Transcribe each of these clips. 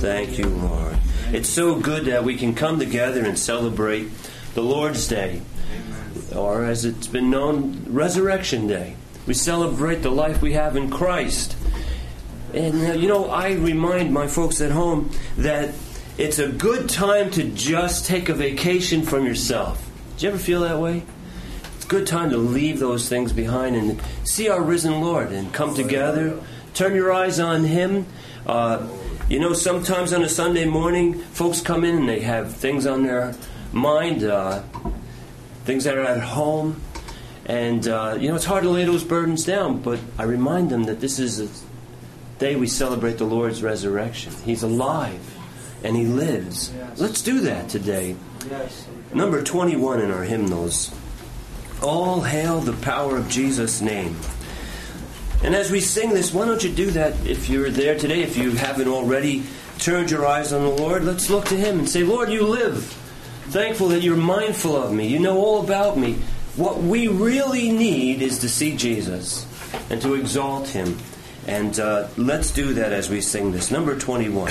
Thank you, Lord. It's so good that we can come together and celebrate the Lord's Day, or as it's been known, Resurrection Day. We celebrate the life we have in Christ. And, I remind my folks at home that it's a good time to just take a vacation from yourself. Did you ever feel that way? It's a good time to leave those things behind and see our risen Lord and come together. Turn your eyes on Him. Sometimes on a Sunday morning, folks come in and they have things on their mind, things that are at home. And, it's hard to lay those burdens down, but I remind them that this is a day we celebrate the Lord's resurrection. He's alive, and He lives. Yes. Let's do that today. Yes. Number 21 in our hymnals. All hail the power of Jesus' name. And as we sing this, why don't you do that if you're there today? If you haven't already turned your eyes on the Lord, let's look to Him and say, Lord, you live. Thankful that you're mindful of me. You know all about me. What we really need is to see Jesus and to exalt Him. And let's do that as we sing this. Number 21.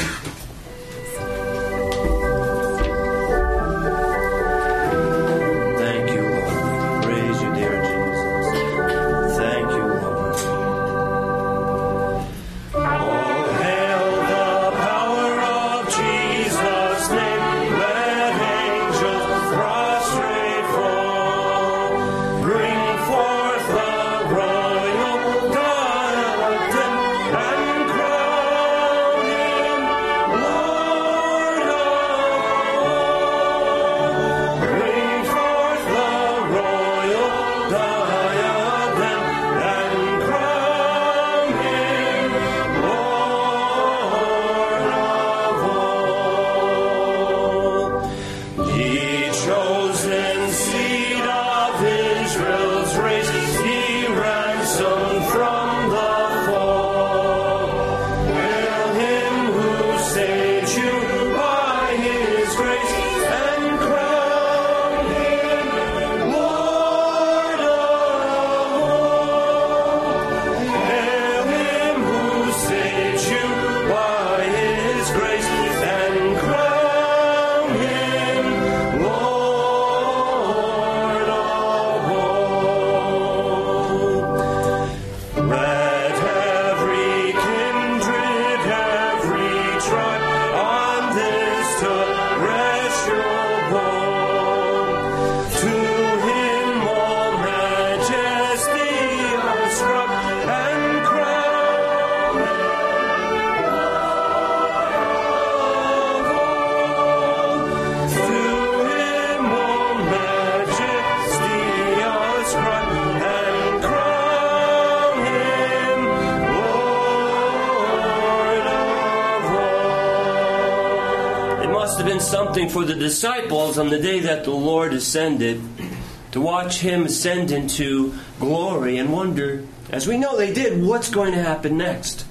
Something for the disciples on the day that the Lord ascended, to watch Him ascend into glory and wonder, as we know they did, what's going to happen next.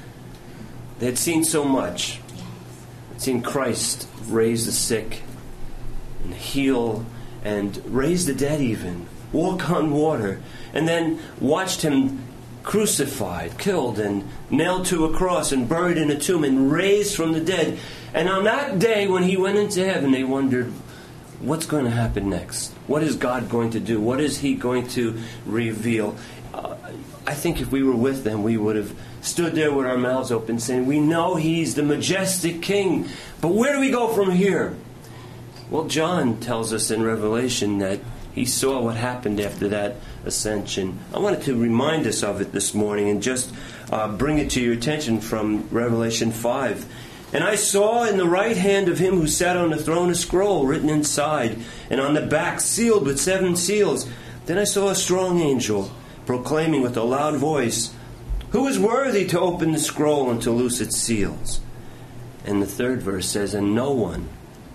They had seen so much. They'd seen Christ raise the sick and heal and raise the dead even, walk on water, and then watched Him crucified, killed, and nailed to a cross and buried in a tomb and raised from the dead. And on that day when He went into heaven, they wondered, what's going to happen next? What is God going to do? What is He going to reveal? I think if we were with them, we would have stood there with our mouths open saying, we know He's the majestic King, but where do we go from here? Well, John tells us in Revelation that he saw what happened after that ascension. I wanted to remind us of it this morning and just bring it to your attention from Revelation 5. And I saw in the right hand of Him who sat on the throne a scroll written inside, and on the back sealed with 7 seals. Then I saw a strong angel proclaiming with a loud voice, who is worthy to open the scroll and to loose its seals? And the third verse says, and no one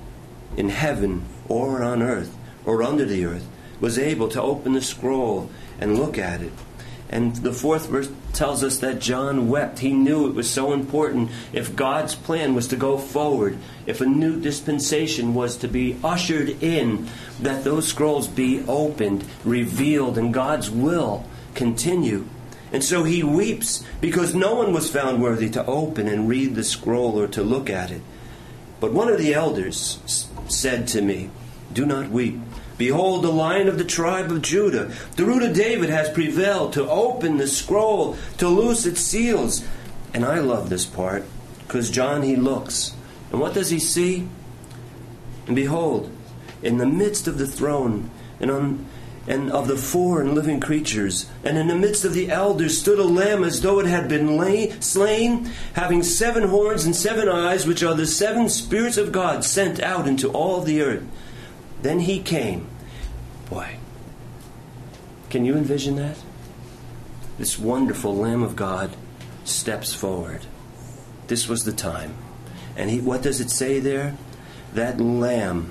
in heaven or on earth or under the earth was able to open the scroll and look at it. And the fourth verse tells us that John wept. He knew it was so important. If God's plan was to go forward, if a new dispensation was to be ushered in, that those scrolls be opened, revealed, and God's will continue. And so he weeps, because no one was found worthy to open and read the scroll or to look at it. But one of the elders said to me, "Do not weep. Behold, the Lion of the tribe of Judah, the Root of David, has prevailed to open the scroll, to loose its seals." And I love this part, because John, he looks. And what does he see? And behold, in the midst of the throne and of the four and living creatures, and in the midst of the elders, stood a lamb as though it had been slain, having 7 horns and 7 eyes, which are the 7 spirits of God sent out into all the earth. Then he came. Boy, can you envision that? This wonderful Lamb of God steps forward. This was the time. And what does it say there? That Lamb,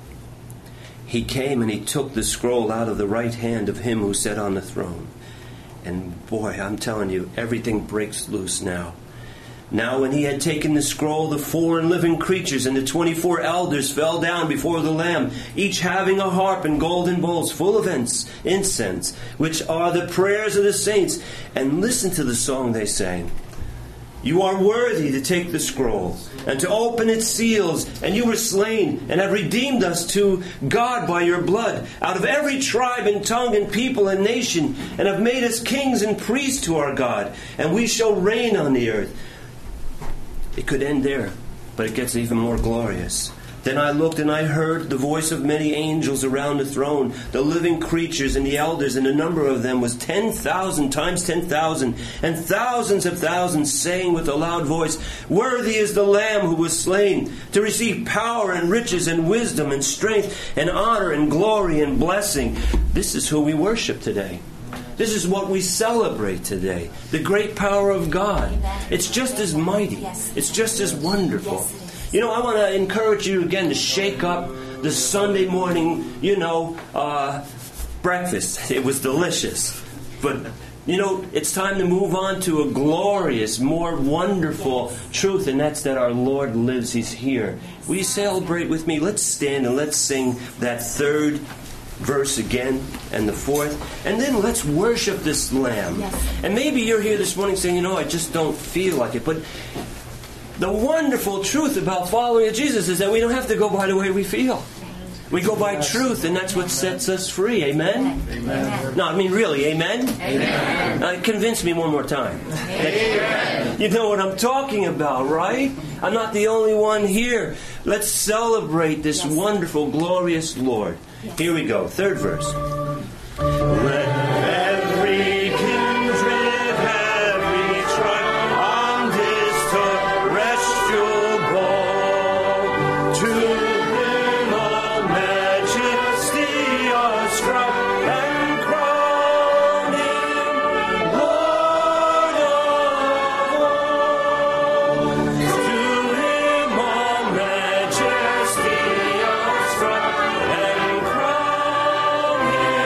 he came and he took the scroll out of the right hand of him who sat on the throne. And boy, I'm telling you, everything breaks loose now. Now when he had taken the scroll, the 4 and living creatures and the 24 elders fell down before the Lamb, each having a harp and golden bowls full of incense, which are the prayers of the saints. And listen to the song they sang. "You are worthy to take the scroll and to open its seals, and you were slain and have redeemed us to God by your blood out of every tribe and tongue and people and nation, and have made us kings and priests to our God, and we shall reign on the earth." It could end there, but it gets even more glorious. Then I looked and I heard the voice of many angels around the throne, the living creatures and the elders, and the number of them was 10,000 times 10,000, and thousands of thousands, saying with a loud voice, "Worthy is the Lamb who was slain, to receive power and riches and wisdom and strength and honor and glory and blessing." This is who we worship today. This is what we celebrate today. The great power of God. It's just as mighty. It's just as wonderful. You know, I want to encourage you again to shake up the Sunday morning, breakfast. It was delicious. But, it's time to move on to a glorious, more wonderful truth, and that's that our Lord lives. He's here. Will you celebrate with me? Let's stand and let's sing that 3rd verse again and the 4th, and then let's worship this Lamb. Yes. And maybe you're here this morning saying, I just don't feel like it, but the wonderful truth about following Jesus is that we don't have to go by the way we feel. We go by truth, and that's what sets us free. Amen? Amen. No, I mean really, amen? Amen. Convince me one more time. Amen. You know what I'm talking about, right? I'm not the only one here. Let's celebrate this wonderful, glorious Lord. Here we go. 3rd verse. Let every kindred, every tribe on this terrestrial globe, to Him all majesty ascribe and crown Him Lord of all. To Him all majesty ascribe and crown Him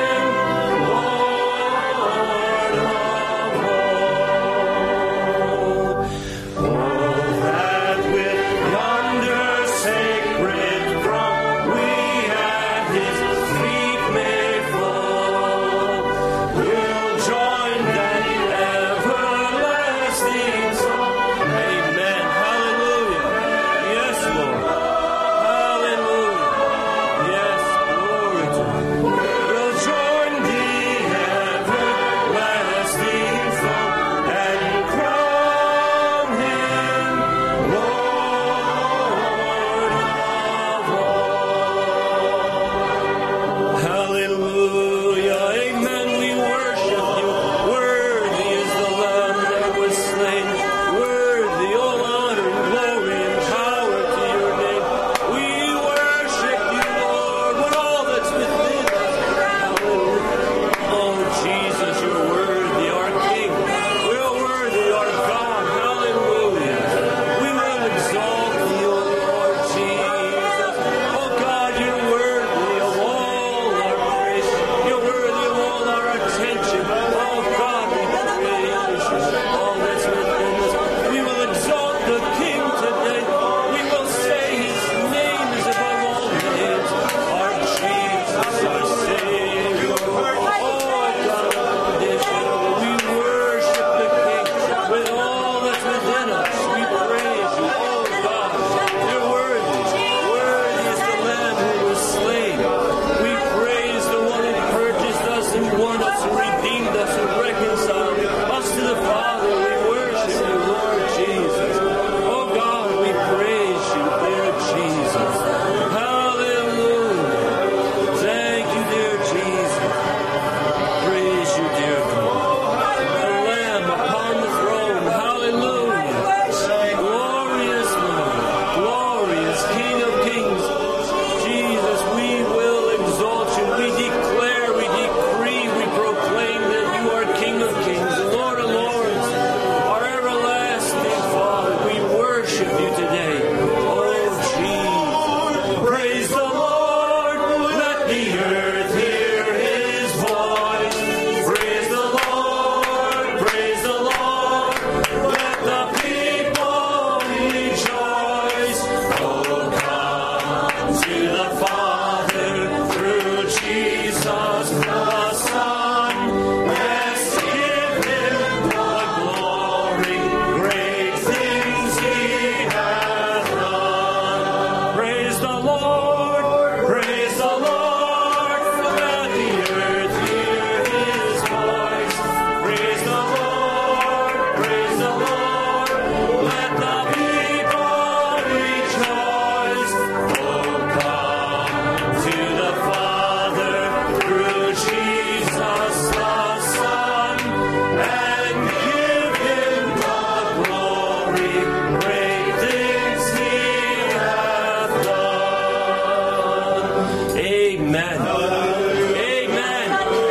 great things He hath done. Amen. Amen.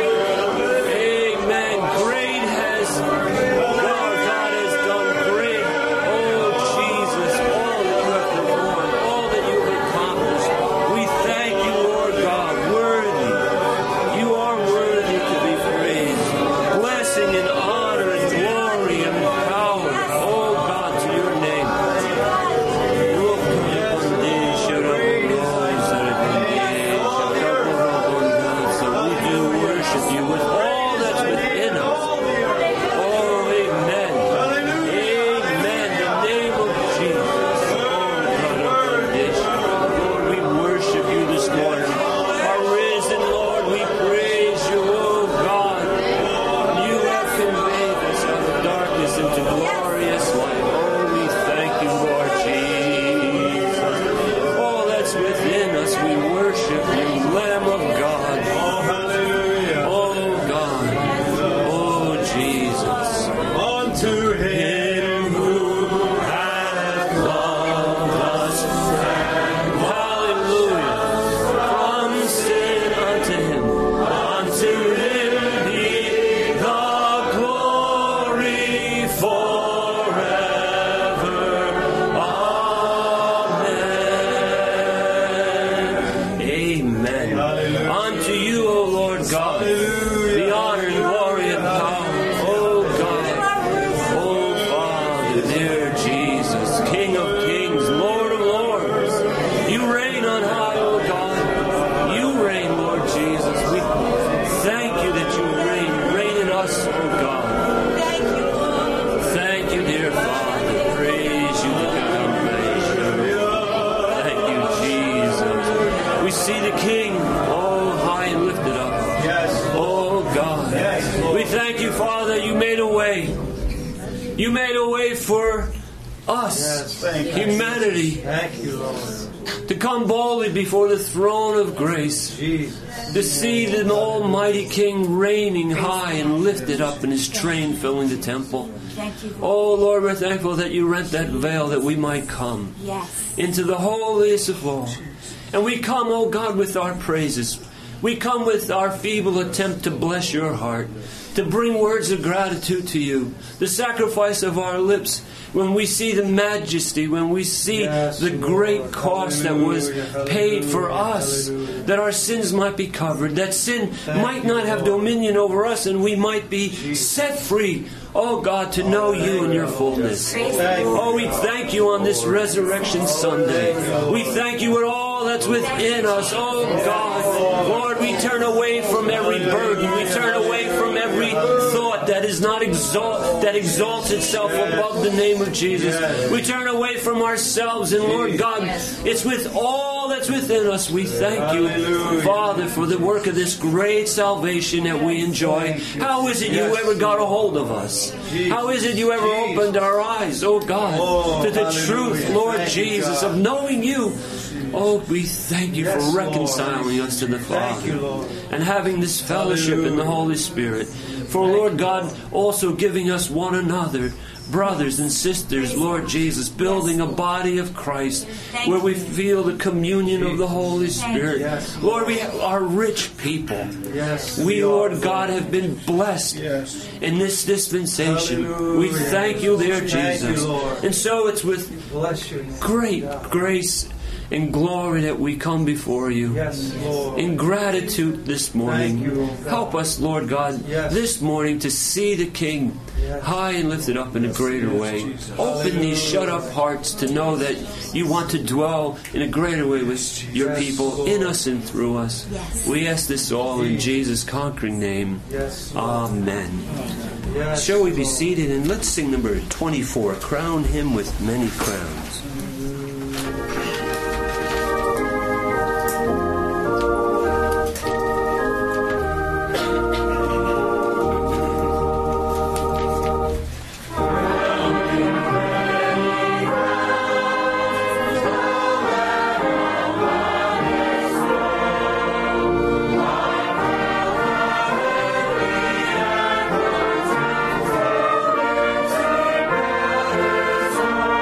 Amen. Great has God has done great. Oh Jesus, all that you have performed, all that you have accomplished. We thank you, Lord God, worthy. You are worthy to be praised. Blessing and honor and glory and power, oh God, to your name. So we do worship you with all that's within us. Oh, amen. Amen. The name of Jesus. Lord, we worship you this morning. Our risen Lord, we praise you, oh God. You have conveyed us out of darkness into glorious light. Oh, we thank you, Lord Jesus. All that's within us, we worship you, Lamb of God. Oh, hallelujah. Oh God. Oh Jesus. Unto Him Who hath loved us. Hallelujah. From sin unto Him. Unto Him be the glory forever. Amen. Amen. Hallelujah. Unto you, O Lord God, the honor and glory and power. Oh God. Oh Father, dear Jesus, King of kings, Lord of lords. You reign on high, oh God. You reign, Lord Jesus. We thank you that you reign. Reign in us, oh God. Thank you, dear Father. Praise you, thank you, Jesus. We see the King, oh high and lifted up. Yes. Oh God. Yes, Lord. We thank you, Father, you made a way. You made a way for us, Yes, thank you. humanity, Thank you, Lord. to come boldly before the throne of grace, Jesus. to see the Almighty King reigning high and lifted up in His train filling the temple. Thank you. Oh Lord, we're thankful that you rent that veil that we might come Yes. into the holiest of all. And we come, oh God, with our praises. We come with our feeble attempt to bless your heart, to bring words of gratitude to you, the sacrifice of our lips when we see the majesty, when we see Yes, the great Lord. cost that was Hallelujah, paid for hallelujah, us, hallelujah. that our sins might be covered, that sin might you, not have Lord. dominion over us, and we might be set free, oh God, to know you in your fullness. Thank you. Oh, we thank you on this Resurrection Sunday. We thank you with all that's within us. Oh God, Lord, we turn away from every burden. We turn away from every thought that is not that exalts itself above the name of Jesus. We turn away from ourselves, and Lord God, it's with all that's within us. We thank you, Father, for the work of this great salvation that we enjoy. How is it you ever got a hold of us? How is it you ever opened our eyes, oh God, to the truth, Lord Jesus, of knowing you? Oh, we thank you for reconciling us to the Father and having this fellowship in the Holy Spirit. For, Lord God, also giving us one another, brothers and sisters, Lord Jesus, building a body of Christ where we feel the communion of the Holy Spirit. Lord, we are rich people. We, Lord God, have been blessed in this dispensation. We thank you, dear Jesus. And so it's with great grace and glory that we come before you. In gratitude this morning. Help us, Lord God, this morning to see the King high and lifted up in a greater way. Open these shut up hearts to know that you want to dwell in a greater way with your people, in us and through us. We ask this all in Jesus' conquering name. Amen. Shall we be seated, and let's sing number 24, Crown Him with Many Crowns. Thank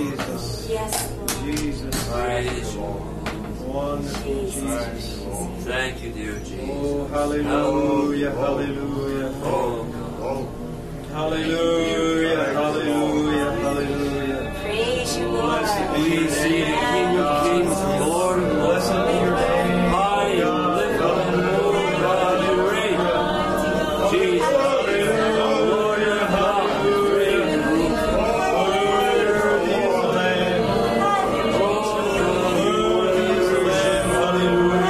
Jesus. Yes, Lord. Jesus. Praise you. Wonderful Jesus. Thank you, dear Jesus. Oh, hallelujah, hallelujah. Oh, Hallelujah, hallelujah, hallelujah. Praise you, Lord. Blessed be we your see the name, King of Kings, the Lord of Lords. Blessed be your name. High and lifted up, oh God, you reign. Jesus, Lord of God, you reign. Worthy is the Lamb. Worthy is the Lamb. Hallelujah.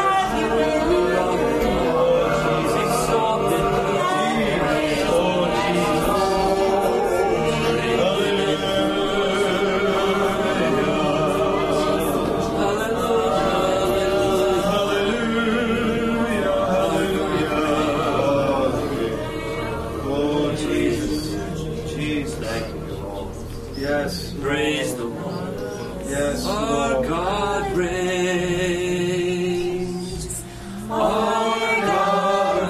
Yes, Praise the Lord. yes, Our Lord. God reigns. Our God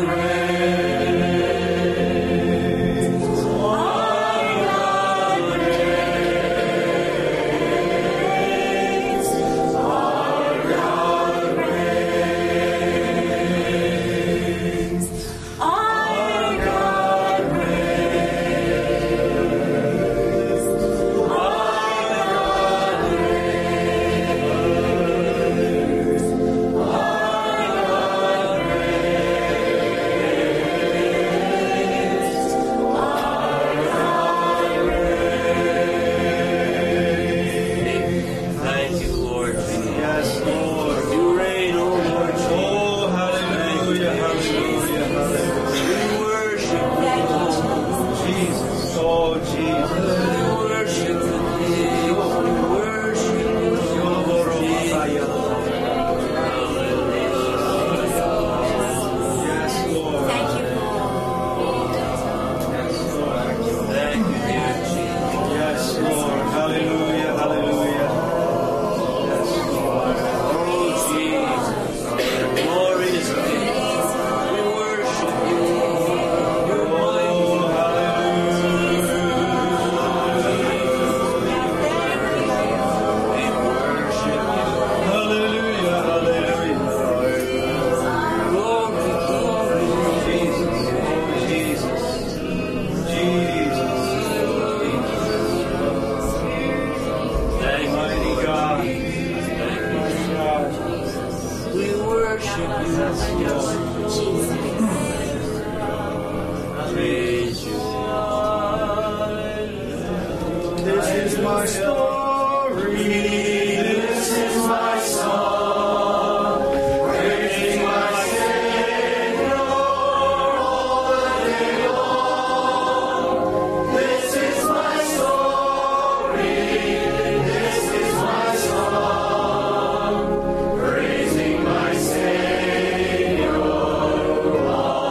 reigns. Our God reigns. Our God reigns. Our God Thank you, Lord Jesus. Yes, Lord. You reign, O Lord Jesus. Oh, hallelujah, hallelujah, hallelujah. We worship you, Jesus, oh, Jesus. we worship the King. We worship you, Lord Jesus. Yes, Lord. Thank you, Lord. Yes, Lord. Thank you, dear Jesus. Yes, Lord. Hallelujah, hallelujah. Yes, Lord. Oh, Jesus. Glorious King. We worship you. You're mighty. Oh, hallelujah. We worship you. Hallelujah, hallelujah. Glory, glory. Jesus, oh, Jesus. Jesus. Thank you, Mighty Lord God. Jesus. Thank you. God. We worship you. Praise you. This is my story. This is my song. Praising my Savior all the day long. This is my story. This is my song. Praising my Savior all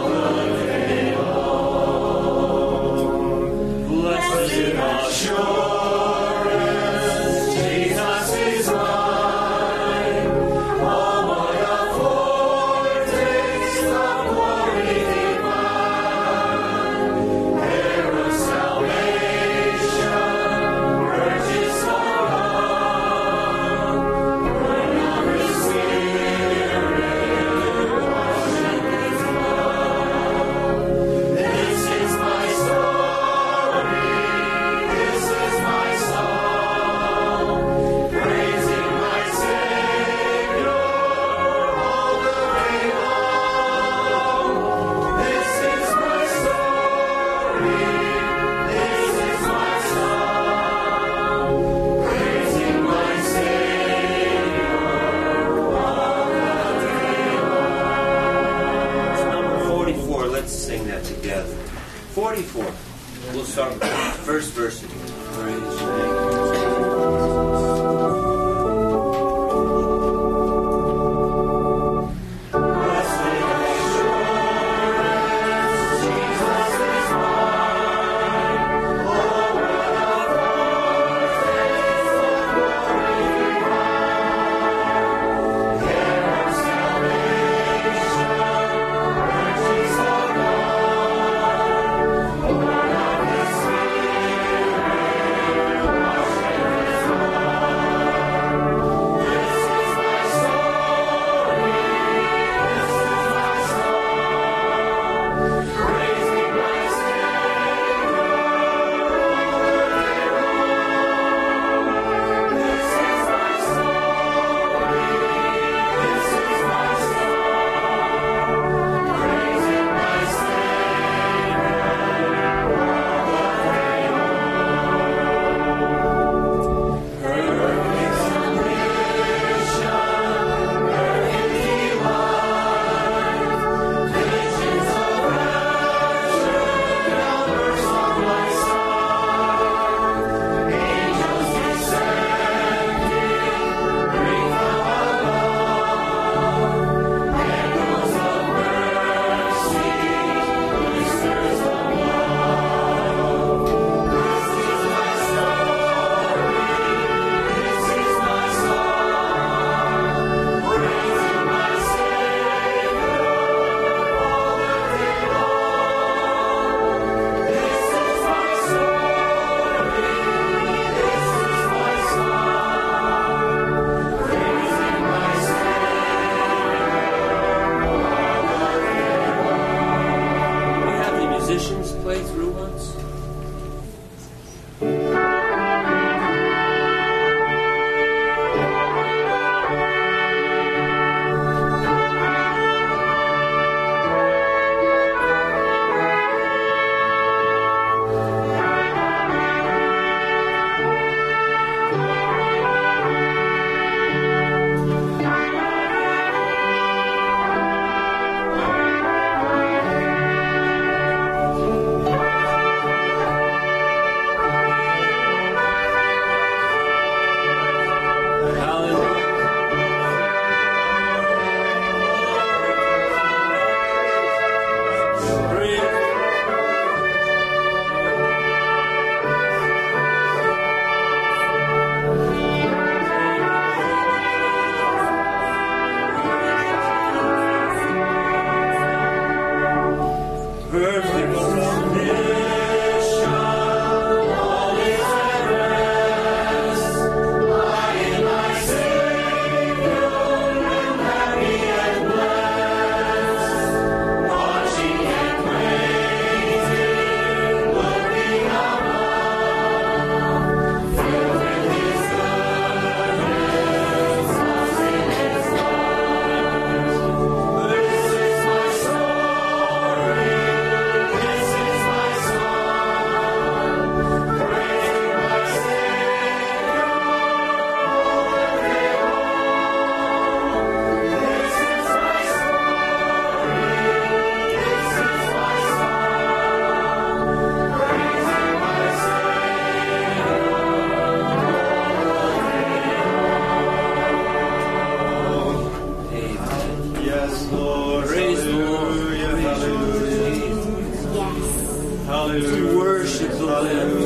We worship the Lamb.